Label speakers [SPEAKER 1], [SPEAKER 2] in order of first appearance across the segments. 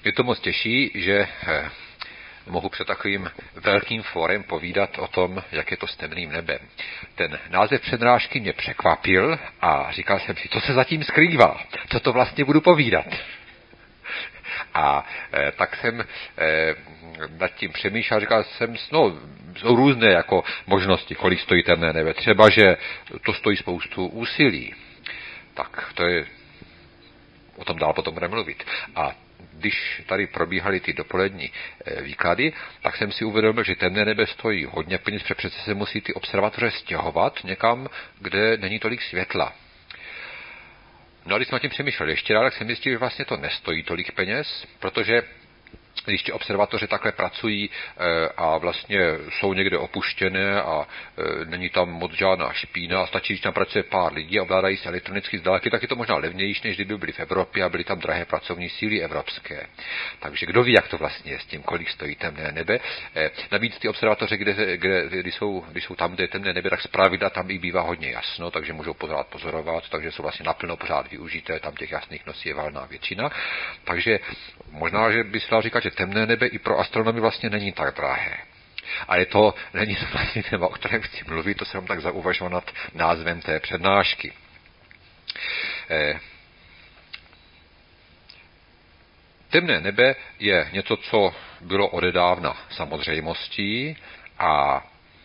[SPEAKER 1] Mě to moc těší, že mohu před takovým velkým fórem povídat o tom, jak je to s temným nebem. Ten název přednášky mě překvapil a říkal jsem si, co se zatím skrývá, co to vlastně budu povídat. A tak jsem nad tím přemýšlel, říkal jsem, no, jsou různé jako možnosti, kolik stojí temné nebe. Třeba, že to stojí spoustu úsilí. Tak to je, o tom dál potom budeme mluvit. A když tady probíhaly ty dopolední výklady, tak jsem si uvědomil, že temné nebe stojí hodně peněz, protože přece se musí ty observatoře stěhovat někam, kde není tolik světla. No a když jsem nad tím přemýšlel ještě rád, tak jsem zjistil, že vlastně to nestojí tolik peněz, protože když ty observatoře takhle pracují a vlastně jsou někde opuštěné a není tam moc žádná špína a stačí, když tam pracuje pár lidí a ovládají se elektronicky zdálky, tak je to možná levnější, než kdyby byli v Evropě a byly tam drahé pracovní síly evropské. Takže kdo ví, jak to vlastně je s tím, kolik stojí temné nebe. Navíc ty observatoře, když jsou tam, kde je temné nebe, tak zpravidla tam i bývá hodně jasno, takže můžou pořád pozorovat, takže jsou vlastně naplno pořád využité, tam těch jasných nosí je valná většina. Takže možná, že by se dalo říkat, že temné nebe i pro astronomy vlastně není tak drahé. Ale to není to vlastně téma, o kterém chci mluvit, to jsem tak zauvažoval nad názvem té přednášky. Temné nebe je něco, co bylo odedávna samozřejmostí a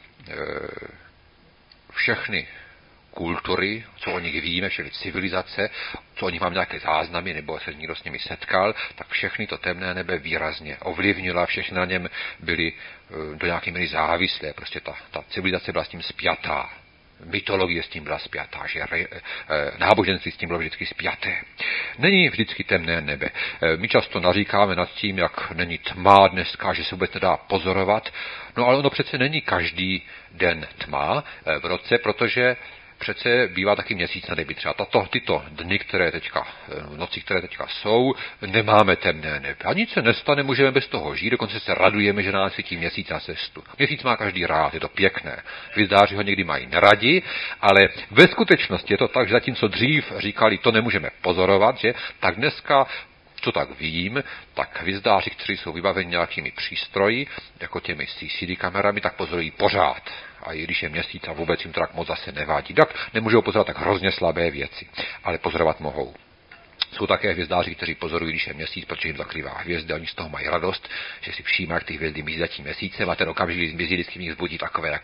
[SPEAKER 1] všechny kultury, co o nich víme, všechny civilizace, co o nich mám nějaké záznamy, nebo se někdo s nimi setkal, tak všechny to temné nebe výrazně ovlivnila, všechny na něm byly do nějaké míry závislé, prostě ta civilizace byla s tím spjatá. Mytologie s tím byla spjatá, že náboženství s tím bylo vždycky spjaté. Není vždycky temné nebe. My často naříkáme nad tím, jak není tma dneska, že se vůbec nedá pozorovat. No ale ono přece není každý den tma v roce, protože přece bývá taky měsíc na nebi. Třeba tyto dny, noci, které teďka jsou, nemáme temné nebe. A nic se nestane, můžeme bez toho žít, dokonce se radujeme, že nás svítí měsíc na cestu. Měsíc má každý rád, je to pěkné. Hvězdáři ho někdy mají neradi, ale ve skutečnosti je to tak, že zatímco dřív říkali, to nemůžeme pozorovat, že, tak dneska co tak vím, tak hvězdáři, kteří jsou vybaveni nějakými přístroji, jako těmi CCD kamerami, tak pozorují pořád. A i když je měsíc a vůbec jim to tak moc zase nevádí, tak nemůžou pozorovat tak hrozně slabé věci, ale pozorovat mohou. Jsou také hvězdáři, kteří pozorují, když je měsíc, protože jim zakrývá hvězdy, oni z toho mají radost, že si všímají, jak ty hvězdy mizí za tím měsícem a ten okamžik zmizí, vždycky v nich vzbudí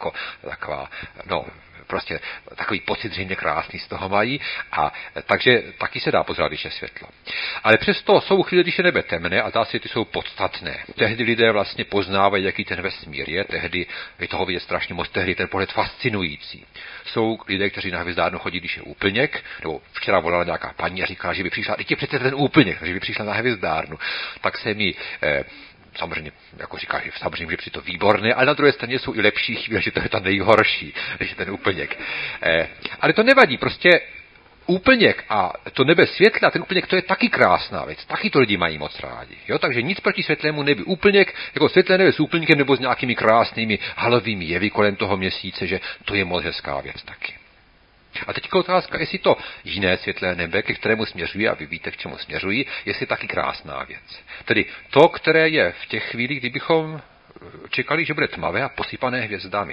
[SPEAKER 1] prostě takový pocit zřejmě krásný z toho mají a takže taky se dá pozorovat, když je světlo. Ale přesto jsou chvíle, když je nebe temné a zase ty jsou podstatné. Tehdy lidé vlastně poznávají, jaký ten vesmír je, tehdy je toho vidět strašně moc, tehdy je ten pohled fascinující. Jsou lidé, kteří na hvězdárnu chodí, když je úplněk, nebo včera volala nějaká paní a říkala, že by přišla, teď je přece ten úplněk, že by přišla na hvězdárnu. Tak se mi samozřejmě, jako říká, že samozřejmě, že je to výborné, ale na druhé straně jsou i lepší chvíle, že to je ta nejhorší, než je ten úplněk. Ale to nevadí, prostě úplněk a to nebe světla, ten úplněk, to je taky krásná věc, taky to lidi mají moc rádi. Jo? Takže nic proti světlému nebi. Úplněk, jako světlé nebe s úplníkem nebo s nějakými krásnými halovými jevy kolem toho měsíce, že to je moc hezká věc taky. A teď otázka, jestli to jiné světlé nebe, ke kterému směřují, a vy víte, k čemu směřují, jestli taky krásná věc. Tedy to, které je v těch chvílích, kdybychom čekali, že bude tmavé a posypané hvězdami.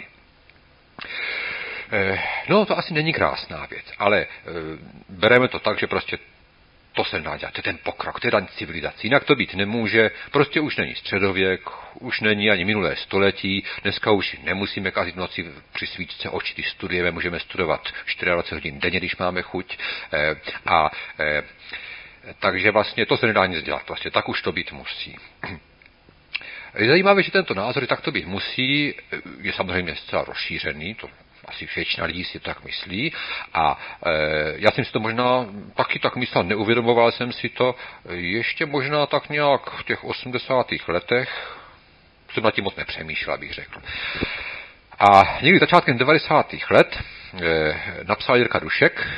[SPEAKER 1] No, to asi není krásná věc, ale bereme to tak, že prostě to se dá dělat, to je ten pokrok, to je daň civilizace. Jinak to být nemůže, prostě už není středověk, už není ani minulé století, dneska už nemusíme kazit v noci při svíčce oči, když studujeme, můžeme studovat 24 hodin denně, když máme chuť. Takže vlastně to se nedá nic dělat, vlastně tak už to být musí. Je zajímavé, že tento názor, tak to být musí, je samozřejmě zcela rozšířený, to asi většina lidí si tak myslí a já jsem si to možná taky tak myslel, neuvědomoval jsem si to ještě možná tak nějak v těch 80. letech, jsem nad tím moc nepřemýšlel, abych řekl. A někdy začátkem 90. let napsal Jirka Dušek,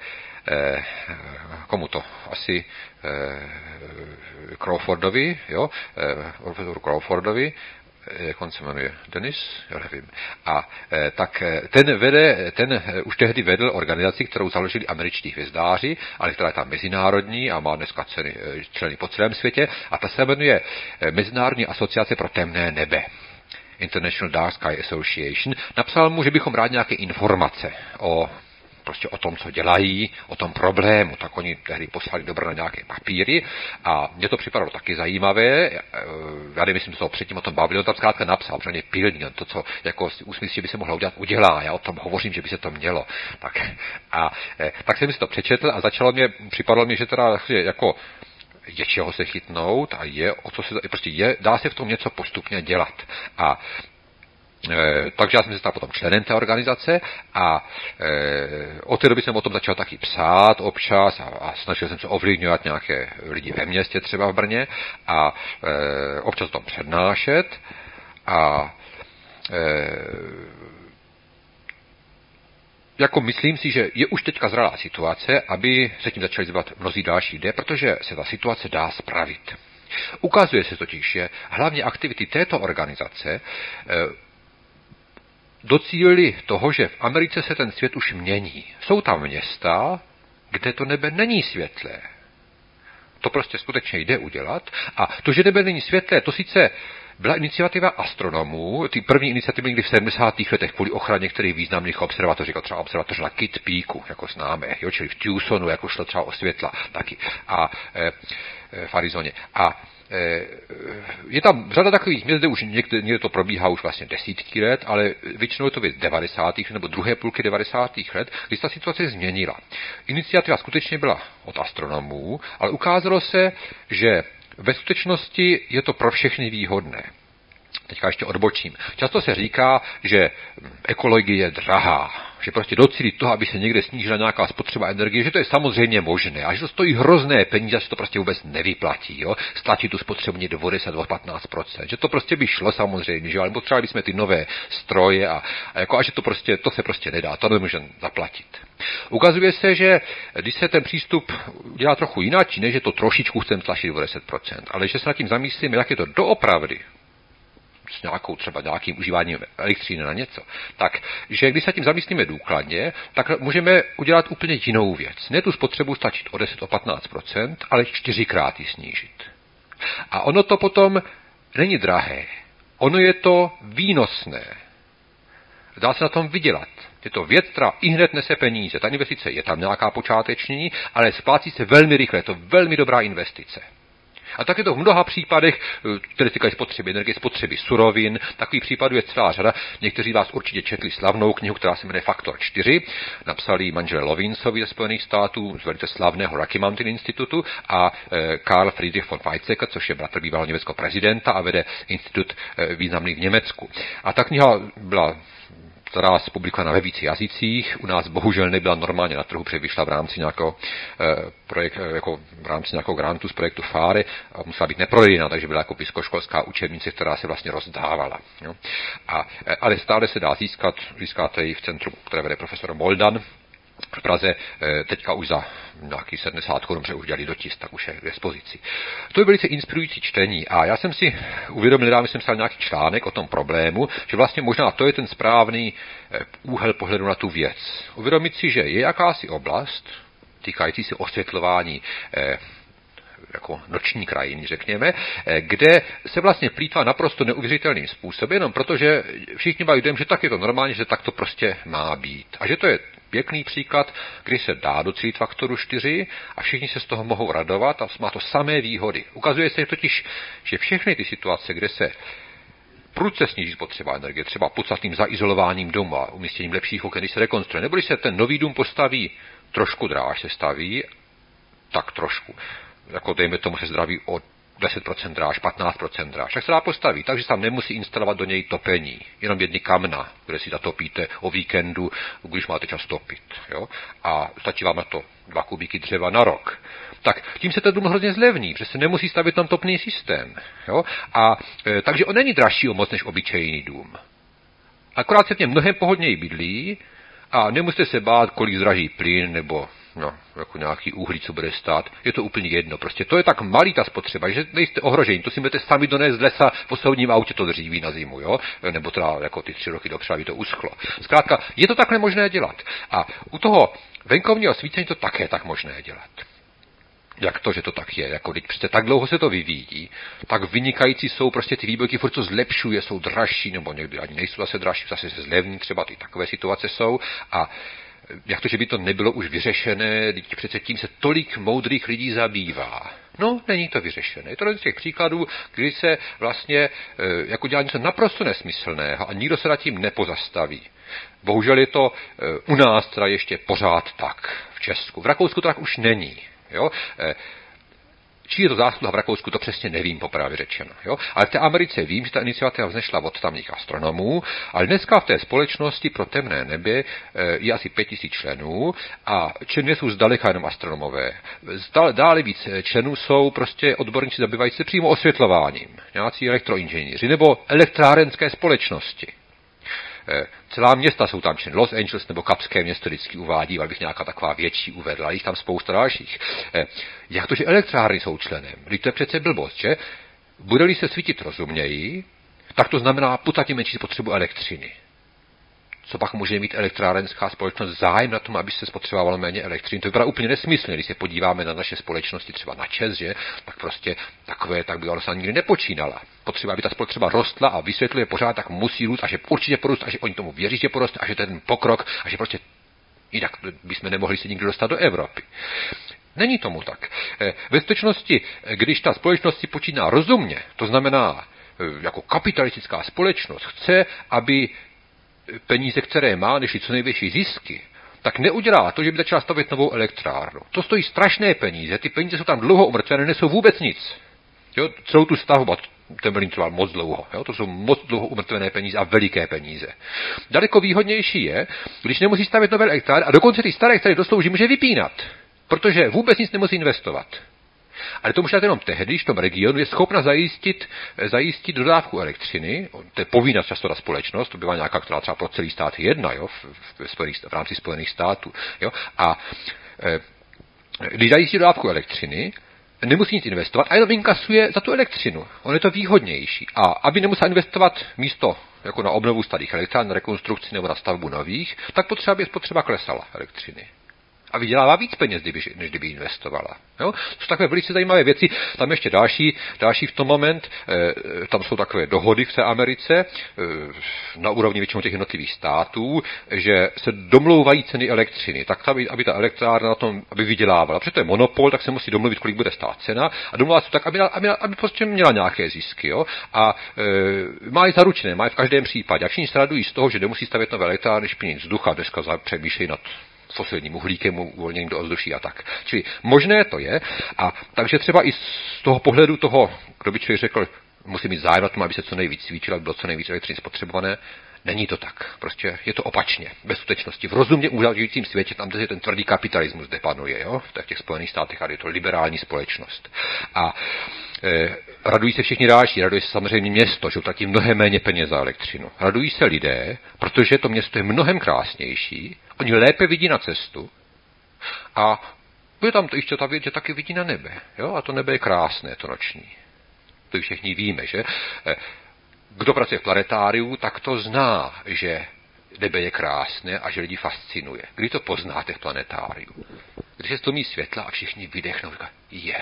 [SPEAKER 1] komu to? Asi Crawfordovi, jo? Profesoru Crawfordovi, jak on se jmenuje, Denis? Já nevím. A tak ten už tehdy vedl organizaci, kterou založili američtí hvězdáři, ale která je tam mezinárodní a má dneska členy po celém světě, a ta se jmenuje Mezinárodní asociace pro temné nebe. International Dark Sky Association. Napsal mu, že bychom rádi nějaké informace o tom, co dělají, o tom problému, tak oni tehdy poslali na nějaké papíry a mně to připadalo taky zajímavé, já nevím, že předtím o tom bavili, on tam zkrátka napsal, protože pilný, to, co jako si usmyslí, že by se mohlo udělat, udělá, já o tom hovořím, že by se to mělo. Tak jsem si to přečetl a připadlo mi, že teda jako je čeho se chytnout a dá se v tom něco postupně dělat. Takže já jsem se stal potom členem té organizace a od té doby jsem o tom začal taky psát občas a snažil jsem se ovlivňovat nějaké lidi ve městě, třeba v Brně, a občas o tom přednášet a jako myslím si, že je už teďka zralá situace, aby se tím začali zabývat mnozí další lidé, protože se ta situace dá spravit. Ukazuje se totiž, že hlavně aktivity této organizace docílili toho, že v Americe se ten svět už mění. Jsou tam města, kde to nebe není světlé. To prostě skutečně jde udělat. A to, že nebe není světlé, to sice byla iniciativa astronomů, ty první iniciativy byly v 70. letech kvůli ochraně některých významných observatoří, jako třeba observatoř na Kitt Peaku, jako známe, čili v Tucsonu, jako šlo třeba o světla taky, a v Arizoně. A je tam řada takových měst, kde už někde to probíhá už vlastně desítky let, ale většinou je to věc 90. nebo druhé půlky 90. let, kdy ta situace změnila. Iniciativa skutečně byla od astronomů, ale ukázalo se, že ve skutečnosti je to pro všechny výhodné. Teďka ještě odbočím. Často se říká, že ekologie je drahá, že prostě docílit toho, aby se někde snížila nějaká spotřeba energie, že to je samozřejmě možné a že to stojí hrozné peníze, že to prostě vůbec nevyplatí. Jo? Stlačit tu spotřebu někde o 10-15%, že to prostě by šlo samozřejmě, že ale potřebovali bychom ty nové stroje a že to se prostě nedá, to nemůžeme zaplatit. Ukazuje se, že když se ten přístup dělá trochu jinak, než že to trošičku chceme tlačit o 10%, ale že se nad tím zamyslíme, jak je to doopravdy, s nějakým užíváním elektřiny na něco, tak, že když se tím zamyslíme důkladně, tak můžeme udělat úplně jinou věc. Ne tu spotřebu stačit o 10-15%, ale 4krát ji snížit. A ono to potom není drahé. Ono je to výnosné. Dá se na tom vydělat. Je to věc, která i hned nese peníze. Ta investice je tam nějaká počáteční, ale splácí se velmi rychle. Je to velmi dobrá investice. A tak je to v mnoha případech, které týkají spotřeby energie, spotřeby surovin. Takových případů je celá řada. Někteří vás určitě četli slavnou knihu, která se jmenuje Faktor 4. Napsali manželé Lovincovi ze Spojených států z velice slavného Rocky Mountain institutu a Karl Friedrich von Weizsäcker, což je bratr bývalého německého prezidenta a vede institut významný v Německu. A ta kniha byla která se publikovala ve více jazycích. U nás bohužel nebyla normálně na trhu, protože vyšla v rámci nějakého v rámci nějakého grantu z projektu FARE a musela být neprodejná, takže byla jako vysokoškolská učebnice, která se vlastně rozdávala. Jo. Ale stále se dá získáte ji v centru, které vede profesor Moldan v Praze, teďka už za nějaký 70 korun, protože už dělali dotisk, tak už je k dispozici. To je velice inspirující čtení a já jsem si uvědomil, nedávno jsem psal nějaký článek o tom problému, že vlastně možná to je ten správný úhel pohledu na tu věc. Uvědomit si, že je jakási oblast týkající se osvětlování jako noční krajiny, řekněme, kde se vlastně plýtvá naprosto neuvěřitelným způsobem, jenom protože všichni mají dojem, že tak je to normálně, že tak to prostě má být. A že to je pěkný příklad, kdy se dá docílit faktoru 4 a všichni se z toho mohou radovat a má to samé výhody. Ukazuje se totiž, že všechny ty situace, kde se prudce sníží spotřeba energie, třeba podstatným zaizolováním domu a umístěním lepších oken, když se rekonstruuje, nebo když se ten nový dům postaví trošku dráž se staví, tak trošku. Jako dejme tomu se zdraví o 10% dráž, 15% dráž, tak se dá postavit, takže se tam nemusí instalovat do něj topení, jenom jedny kamna, které si zatopíte o víkendu, když máte čas topit. Jo? A stačí vám na to 2 kubíky dřeva na rok. Tak tím se ten dům hrozně zlevní, protože se nemusí stavit tam topný systém. Jo? Takže on není dražší o moc než obyčejný dům. Akorát se v něm mnohem pohodněji bydlí a nemusíte se bát, kolik zdraží plyn nebo no, jako nějaký uhlí, co bude stát, je to úplně jedno. Prostě to je tak malý ta spotřeba, že nejste ohroženi. To si budete sami donést z lesa v osobním autě to dříví na zimu, jo? Nebo teda jako ty 3 roky dopředu, aby to uschlo. Zkrátka, je to takhle možné dělat. A u toho venkovního osvícení to také tak možné dělat. Jak to, že to tak je? Jako teď přece tak dlouho se to vyvíjí, tak vynikající jsou prostě ty výbojky, furt co zlepšuje, jsou dražší, nebo někdy ani nejsou zase dražší, zase se zlevní, třeba ty takové situace jsou. A jak to, že by to nebylo už vyřešené, teď přece tím se tolik moudrých lidí zabývá. No, není to vyřešené. Je to jeden z těch příkladů, kdy se vlastně jako dělá něco naprosto nesmyslného a nikdo se nad tím nepozastaví. Bohužel je to u nás teda ještě pořád tak v Česku. V Rakousku to tak už není. Jo? Čí je to zásluha v Rakousku, to přesně nevím, popravdě řečeno. Jo? Ale v té Americe vím, že ta iniciativa vzešla od tamních astronomů, ale dneska v té společnosti pro temné nebe je asi 5000 členů a členové jsou zdaleka jenom astronomové. Dále víc členů jsou prostě odborníci zabývající se přímo osvětlováním, nějací elektroinženýři nebo elektrárenské společnosti. Celá města jsou tam členy. Los Angeles nebo Kapské město vždycky uvádí, abych nějaká taková větší uvedla, ale jich tam spousta dalších. Jak to, že elektrárny jsou členem? Vždyť to je přece blbost, že? Bude-li se svítit rozumněji, tak to znamená podstatně menší spotřebu elektřiny. Co pak může mít elektrárenská společnost zájem na tom, aby se spotřebovalo méně elektřiny? To vypadá úplně nesmyslně, když se podíváme na naše společnosti, třeba na ČEZ, že? Tak prostě tak by ona se nikdy nepočínala. Potřeba, aby ta spotřeba rostla a vysvětluje pořád, tak musí růst a že určitě porost a že oni tomu věří, že poroste a že to je ten pokrok a že prostě jinak bychom nemohli se nikdy dostat do Evropy. Není tomu tak. Ve skutečnosti, když ta společnost si počíná rozumně, to znamená jako kapitalistická společnost, chce, aby peníze, které má, nešly co největší zisky, tak neudělá to, že by začala stavět novou elektrárnu. To stojí strašné peníze, ty peníze jsou tam dlouho umrtvené, nesou vůbec nic. Jo, celou tu stavbu, ten byl trval moc dlouho. Jo, to jsou moc dlouho umrtvené peníze a veliké peníze. Daleko výhodnější je, když nemusí stavět nové elektrárny a dokonce ty staré, které doslouží, může vypínat, protože vůbec nic nemusí investovat. Ale to může dát jenom tehdy, když v tom regionu je schopna zajistit dodávku elektřiny, to je povinná často ta společnost, to bývá nějaká, která třeba pro celý stát je jedna, jo, v rámci Spojených států. Jo, a když zajistí dodávku elektřiny, nemusí nic investovat a jenom inkasuje za tu elektřinu. On je to výhodnější. A aby nemusel investovat místo jako na obnovu starých elektrárn, na rekonstrukci nebo na stavbu nových, tak aby spotřeba klesala elektřiny. A vydělává víc peněz, než kdyby investovala. Jo? To jsou takové velice zajímavé věci. Tam ještě další v tom moment, tam jsou takové dohody v té Americe, na úrovni většinou těch jednotlivých států, že se domlouvají ceny elektřiny, tak aby ta elektrárna na tom, aby vydělávala. Protože to je monopol, tak se musí domluvit, kolik bude stát cena a domlouvat se tak, aby prostě měla nějaké zisky. Jo? A má je zaručené, má je v každém případě. A všichni se radují z toho, že nemusí stavět nové elektrárny, špinit vzduch a dneska přemýšlejí nad fosilním uhlíkem uvolněným do ovzduší a tak. Čili možné to je. A takže třeba i z toho pohledu toho, kdo by člověk řekl, musí mít zájem na tom, aby se co nejvíc cvičilo, aby bylo co nejvíc elektřiny spotřebované. Není to tak. Prostě je to opačně. Ve skutečnosti. V rozumně uvažujícím světě, tam, kde ten tvrdý kapitalismus depanuje, jo? V těch Spojených státech, ale je to liberální společnost. A radují se všichni další, raduje se samozřejmě město, že utratí mnohem méně peněz za elektřinu. Radují se lidé, protože to město je mnohem krásnější, oni lépe vidí na cestu a bude tam to ještě ta věc, že taky vidí na nebe. Jo? A to nebe je krásné, to noční. To už všichni víme, že? Kdo pracuje v planetáriu, tak to zná, že nebe je krásné a že lidi fascinuje. Kdy to poznáte v planetáriu? Když se stlumí světla a všichni vydechnou, říkají,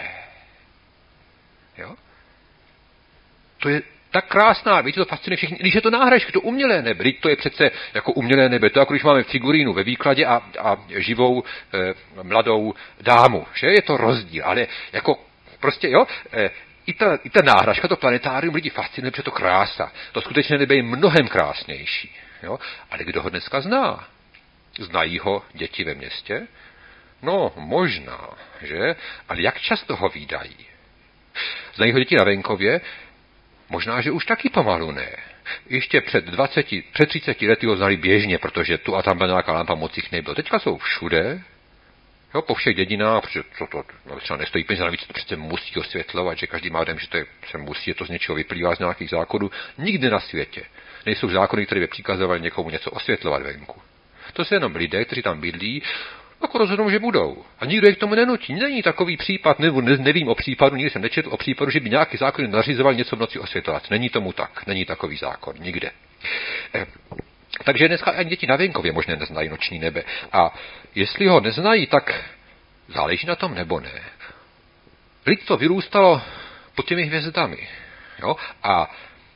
[SPEAKER 1] Jo? To je tak krásná, víte, to fascinuje všichni. Když je to náhražka, to umělé nebe, to je přece jako umělé nebe, to jako když máme figurínu ve výkladě a živou mladou dámu, že? Je to rozdíl, ale jako prostě, jo, i ta náhražka, to planetárium lidi fascinuje, protože to krása. To skutečné nebe je mnohem krásnější, jo? Ale kdo ho dneska zná? Znají ho děti ve městě? No, možná, že? Ale jak často ho vídají? Znají ho děti na venkově? Možná, že už taky pomalu ne. Ještě před 30 lety ho znali běžně, protože tu a tam byla nějaká lampa, moc jich nebylo. Teďka jsou všude, jo, po všech dědinách, protože to třeba nestojí peníze, navíc to přece musí osvětlovat, že každý má den, že to se musí, to z něčeho vyplývá z nějakých zákonů. Nikdy na světě nejsou zákony, které by přikazovaly někomu něco osvětlovat venku. To jsou jenom lidé, kteří tam bydlí, Jako rozhodnou, že budou. A nikdo je k tomu nenutí. Není takový případ, nebo nevím o případu, nikdy jsem nečetl o případu, že by nějaký zákon nařizoval něco v noci osvětlovat. Není tomu tak. Není takový zákon. Nikde. Takže dneska ani děti na venkově možná neznají noční nebe. A jestli ho neznají, tak záleží na tom nebo ne. Lidstvo vyrůstalo pod těmi hvězdami. Jo? A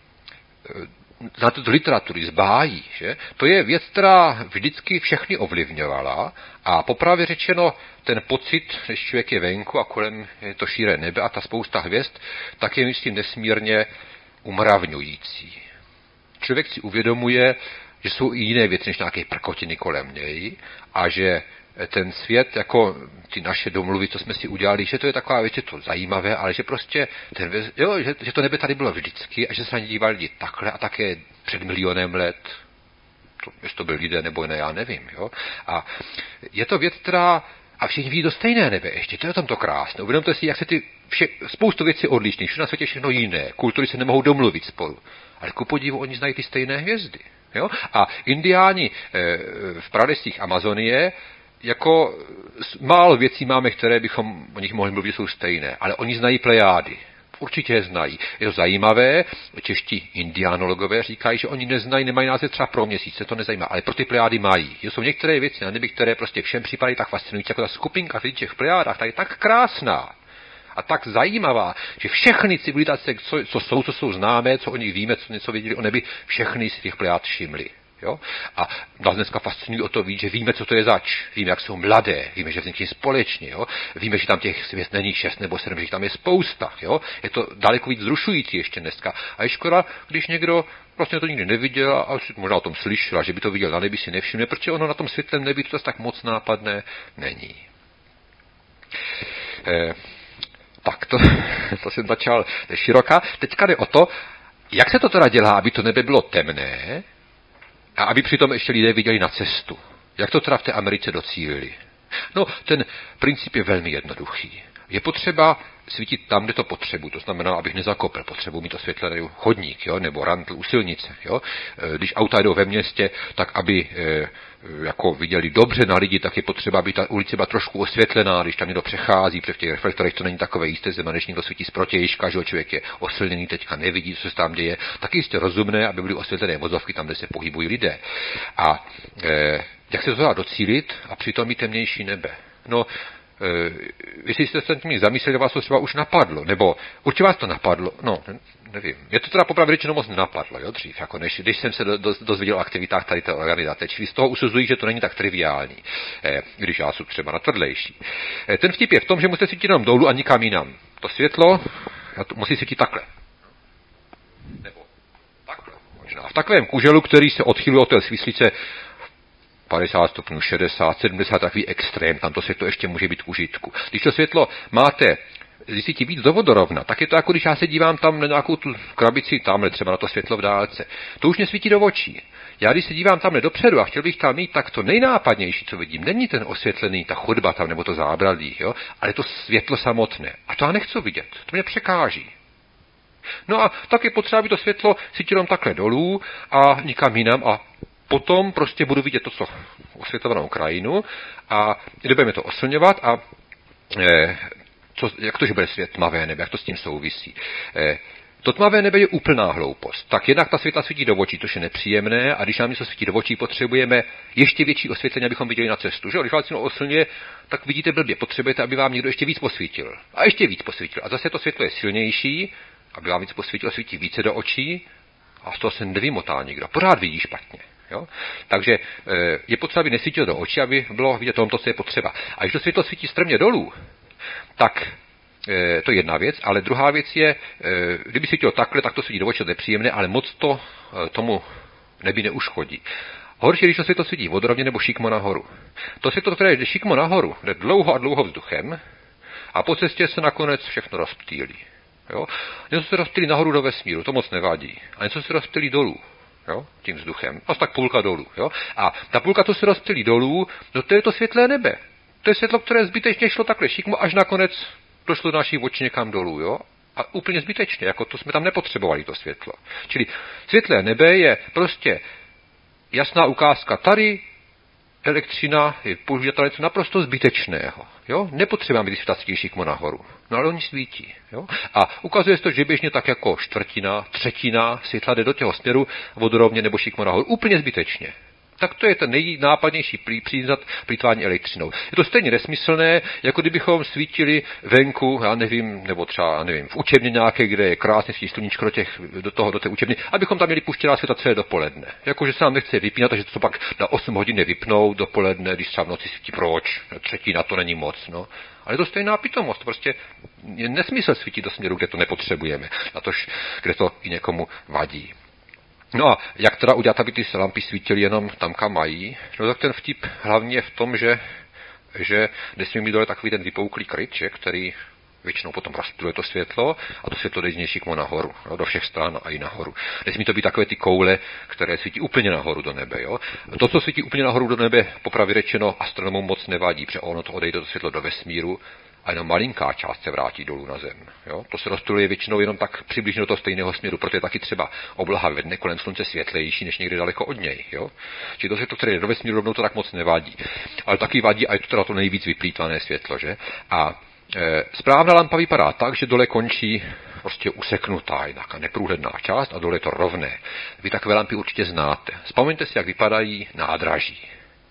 [SPEAKER 1] znáte to literatury z bájí, že? To je věc, která vždycky všechny ovlivňovala a popravě řečeno ten pocit, když člověk je venku a kolem je to širé nebe a ta spousta hvězd, tak je, myslím, nesmírně umravňující. Člověk si uvědomuje, že jsou i jiné věci než nějaké prkotiny kolem něj a že ten svět, jako ty naše domluvy, co jsme si udělali, že to je taková věc, je to zajímavé, ale že prostě že to nebe tady bylo vždycky a že se na ně dívali lidi takhle a také před milionem let, jestli to byli lidé nebo ne, já nevím. Jo? A je to věc, která a všichni vidí do stejné nebe ještě, to je tam to krásné. Uvědomte si, jak se spoustu věcí odlišných, všechno na světě všechno jiné, kultury se nemohou domluvit spolu, ale ku podivu oni znají ty stejné hvězdy. Jo? A indiáni v pralesích Amazonie jako málo věcí máme, které bychom o nich mohli mluvit, že jsou stejné, ale oni znají plejády. Určitě je znají. Je to zajímavé, čeští indiánologové říkají, že oni neznají, nemají název třeba pro měsíc, se to nezajímá, ale pro ty plejády mají. Jsou některé věci na nebi, které prostě všem připadají tak fascinující, jako ta skupinka v těch plejádách, ta je tak krásná a tak zajímavá, že všechny civilizace, co jsou známé, co o nich víme, co něco věděli o nebi, všechny si těch plejád všimli. Jo? A nás dneska fascinují o to víc, že víme, co to je zač. Víme, jak jsou mladé, víme, že vznikají společně. Jo? Víme, že tam těch svět není 6 nebo 7, že tam je spousta. Jo? Je to daleko víc vzrušující ještě dneska. A je škoda, když někdo vlastně to nikdy neviděl a možná o tom slyšel, že by to viděl na nebi, si nevšimne, protože ono na tom světlém nebi to tak moc nápadné není. Tak to jsem začal široká. Teďka jde o to, jak se to teda dělá, aby to nebe bylo temné, a aby přitom ještě lidé viděli na cestu. Jak to teda v té Americe docílili? No, ten princip je velmi jednoduchý. Je potřeba svítit tam, kde to potřebuji. To znamená, abych nezakopl. Potřebuji mít osvětlený chodník, jo? Nebo rantl u silnice. Jo? Když auta jdou ve městě, tak aby jako viděli dobře na lidi, tak je potřeba, aby ta ulice byla trošku osvětlená, když tam někdo přechází, protože v těch reflektorech to není takové jisté zema, než někdo svítí z protějška, že člověk je osilněný, teďka nevidí, co se tam děje. Tak jistě rozumné, aby byly osvětlené vozovky tam, kde se pohybují lidé. A jak se to dá docílit a přitom mít temnější nebe? No, jestli jste se tím zamysleli, vás to třeba už napadlo, nebo určitě vás to napadlo, no, nevím. Je to teda popravdě řečeno moc nenapadlo, jo, dřív, jako když jsem se dozvěděl o aktivitách tady té organizace, čili z toho usuzují, že to není tak triviální, když já jsem třeba natvrdlejší. Ten vtip je v tom, že musíte svítit jenom dolů a nikam jinam. To světlo musí svítit takhle. Nebo takhle, možná. V takovém kuželu, který se odchyluje od té svíslice 50 stupňů, 60, 70, takový extrém, tam to světlo ještě může být k užitku. Když to světlo máte zjistit víc do vodorovna, tak je to jako když já se dívám tam na nějakou tu krabici, tamhle třeba na to světlo v dálce. To už nesvítí do očí. Já když se dívám tamhle dopředu a chtěl bych tam mít, tak to nejnápadnější, co vidím, není ten osvětlený, ta chodba tam nebo to zábradlí, jo? Ale to světlo samotné. A to já nechci vidět, to mě překáží. No a tak je potřeba, aby to světlo svítilo takhle dolů a nikam jinam a potom prostě budu vidět to, co osvětlovanou krajinu a budeme to oslňovat a jak to, že bude svět tmavé nebe, jak to s tím souvisí. To tmavé nebe je úplná hloupost. Tak jednak ta světla svítí do očí, což je nepříjemné, a když nám něco svítí do očí, potřebujeme ještě větší osvětlení, abychom viděli na cestu. Že? Když vás něco oslňuje, tak vidíte blbě, potřebujete, aby vám někdo ještě víc posvítil. A ještě víc posvítil. A zase to světlo je silnější, aby vám víc posvítil, svítí více do očí a z toho se nevymotá nikdo. Pořád vidí špatně. Jo? Takže je potřeba, aby nesvítilo do očí, aby bylo vidět tomto, co je potřeba. A když to světlo svítí strmě dolů, tak to je jedna věc, ale druhá věc je, kdyby svítilo takhle, tak to svítí do očí, to je příjemné, ale moc to tomu nebi neuškodí. Horší, když to světlo svítí vodorovně nebo šikmo nahoru. To světlo, které jde šikmo nahoru, jde dlouho a dlouho vzduchem a po cestě se nakonec všechno rozptýlí. Jo? Něco se rozptýlí nahoru do vesmíru, to moc nevadí. A něco se rozptýlí dolů. Jo, tím vzduchem. Asi tak půlka dolů. Jo? A ta půlka, to se rozptýlí dolů, no to je to světlé nebe. To je světlo, které zbytečně šlo takhle šikmo, až nakonec došlo do naší očí někam dolů. Jo? A úplně zbytečně, jako to jsme tam nepotřebovali, to světlo. Čili světlé nebe je prostě jasná ukázka tady, elektřina je použitelná něco naprosto zbytečného. Jo? Nepotřebujeme být světlací šikmo nahoru. No ale oni svítí. Jo? A ukazuje se to, že běžně tak jako čtvrtina, třetina světla jde do těho směru vodorovně nebo šikmo nahoru. Úplně zbytečně. Tak to je ten nejnápadnější příznat plýtvání elektřinou. Je to stejně nesmyslné, jako kdybychom svítili venku, já nevím, nebo třeba, já nevím, v učebně nějaké, kde je krásně svítí sluníčko do té učebny, abychom tam měli puštěná světla celé dopoledne. Jakože se nám nechce vypínat, takže to pak na 8 hodin nevypnou dopoledne, když třeba v noci svítí proč, třetina to není moc, no. Ale je to stejná pitomost, to prostě je nesmysl svítit do směru, kde to nepotřebujeme, natož kde to i někomu vadí. No a jak teda udělat, aby ty lampy svítily jenom tam, kam mají? No tak ten vtip hlavně je v tom, že nesmí mít dole takový ten vypouklý kryt, který většinou potom rozptyluje to světlo a to světlo jde z něj šikmo nahoru, jo, do všech stran a i nahoru. Nesmí to být takové ty koule, které svítí úplně nahoru do nebe. Jo. To, co svítí úplně nahoru do nebe, popravdě řečeno astronomům moc nevadí, protože ono to odejde to světlo do vesmíru a jenom malinká část se vrátí dolů na zem. Jo. To se rozptyluje většinou jenom tak přibližně do toho stejného směru, protože je taky třeba obloha ve dne kolem slunce světlejší než někde daleko od něj. Jo. Čili to světlo, které jde do vesmíru, rovnou to tak moc nevadí. Ale taky vadí a je to teda to nejvíc vyplýtvané světlo, že? A správná lampa vypadá tak, že dole končí prostě useknutá, nějaká neprůhledná část a dole je to rovné. Vy takové lampy určitě znáte. Vzpomeňte si, jak vypadají nádraží.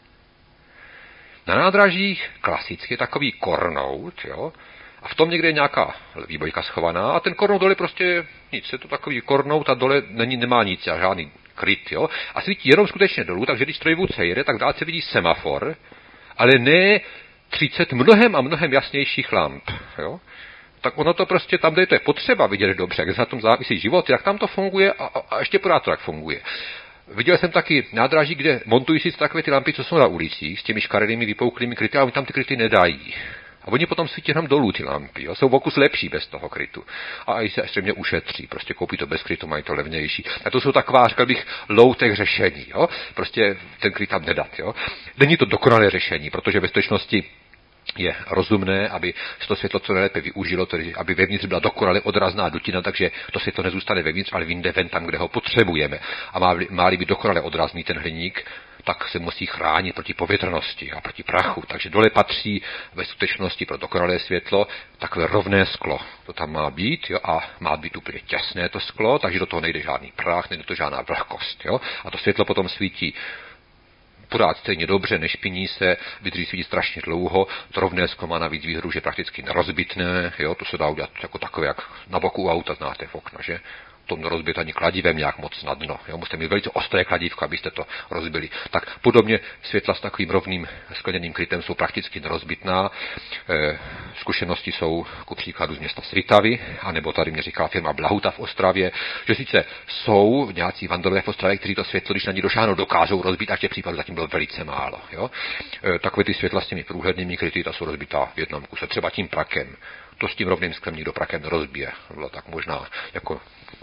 [SPEAKER 1] Na nádražích klasicky je takový kornout, jo, a v tom někde je nějaká výbojka schovaná a ten kornout dole prostě nic, je to takový kornout a dole nemá nic, a žádný kryt, jo, a svítí jenom skutečně dolů, takže když strojvůdce jede, tak dál se vidí semafor, ale ne 30 mnohem a mnohem jasnějších lamp, jo. Tak ono to prostě tam, kde to je potřeba vidět dobře, kde se na tom závisí život, jak tam to funguje a ještě pořád to tak funguje. Viděl jsem taky nádraží, kde montují si takové ty lampy, co jsou na ulicích, s těmi škaredými vypouklými kryty, ale oni tam ty kryty nedají. A oni potom svítí jenom dolů ty lampy, jo? Jsou vokus lepší bez toho krytu. A i se extrémně ušetří, prostě koupí to bez krytu, mají to levnější. A to jsou taková, řekl bych, low-tech řešení, jo? Prostě ten kryt tam nedat, jo? Není to dokonalé řešení, protože ve skutečnosti je rozumné, aby se to světlo co nejlépe využilo, tedy aby vevnitř byla dokonale odrazná dutina, takže to světlo nezůstane vevnitř, ale vyjde ven tam, kde ho potřebujeme. A má-li být dokonale odrazný ten hliník, tak se musí chránit proti povětrnosti a proti prachu. Takže dole patří ve skutečnosti pro dokonalé světlo takové rovné sklo. To tam má být, jo, a má být úplně těsné to sklo, takže do toho nejde žádný prach, nejde to žádná vlhkost. Jo, a to světlo potom svítí pořád stejně dobře, nešpiní se, vydrží svítí strašně dlouho, to rovné sklo má navíc výhru, že prakticky nerozbitné, jo, to se dá udělat jako takové, jak na boku auta znáte v okna, že? To nerozbit ani kladivem nějak moc na dno. Jo? Musíte mít velice ostré kladívko, abyste to rozbili. Tak podobně světla s takovým rovným skleněným krytem jsou prakticky nerozbitná. Zkušenosti jsou ku příkladu z města Svitavy, anebo tady mě říká firma Blahuta v Ostravě, že sice jsou nějací vandalové v Ostravě, kteří to světlo, když na ní došáhnou, dokážou rozbít, a těch případů zatím bylo velice málo. Jo? Takové ty světla s těmi průhlednými kryty, ta jsou rozbitá v jednom kuse, třeba tím prakem. To s tím rovným sklem nikdo prakem nerozbije. Bylo tak možná jako